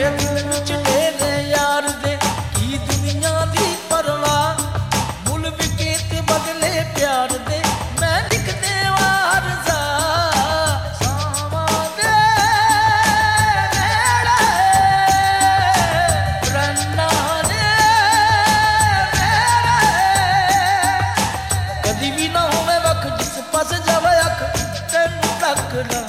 दिल विच तेरे यार दे की दुनिया दी परवाह मुल विके ते बदले प्यार दे मैं लिखने वार सा सावा दे नेड़े रन्ना ने कदी भी ना होवे वख जिस पास जावे अख तेनू तकदा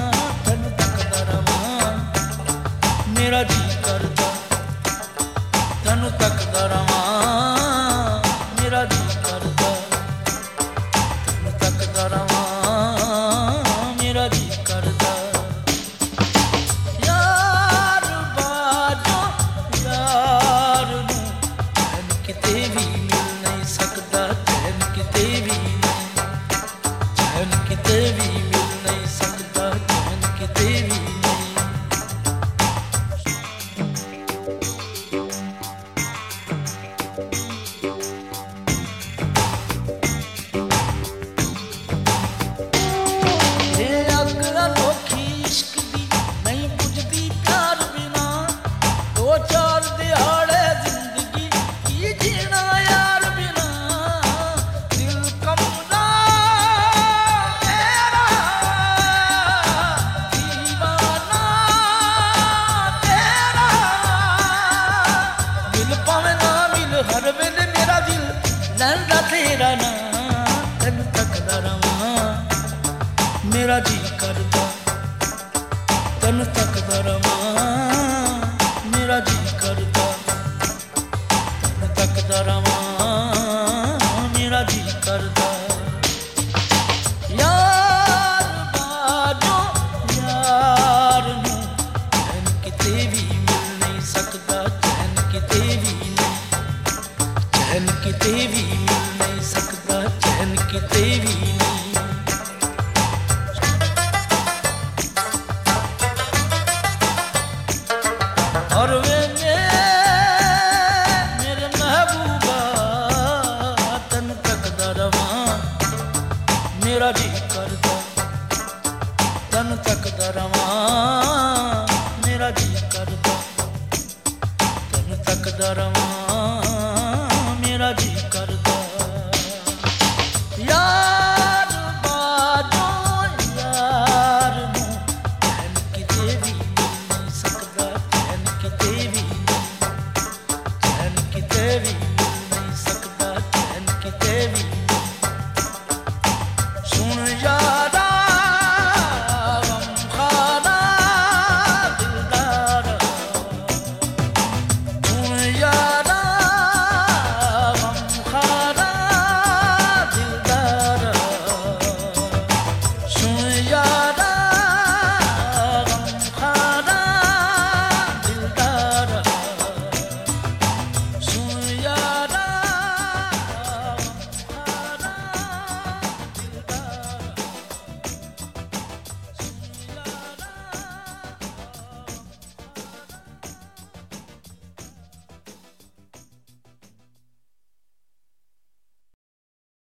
मेरा जी करदा तैनू तकदा रवां मेरा जी करदा तैनू तकदा रवां मेरा जी करदा यार बाजो यार नू चैन किते भी मिल नहीं सकदा चैन किते भी चैन किते भी मिल नहीं सकदा चैन किते भी हर वेले मेरा दिल लैंदा तेरा ना तैनू तकदा रवां मेरा जी करदा तैनू तकदा रवां मेरा जी करदा तैनू तकदा रवां मेरा जी करदा यार बाजो यार नू चैन किते भी मिल नहीं सकदा चैन किते भी चैन किते भी मिल नहीं सकदा चैन किते भी नहीं और वे मेरे महबूबा तैनू तकदा रवां मेरा जी करदा तैनू तकदा रवां मेरा जी करदा तैनू तकदा रवां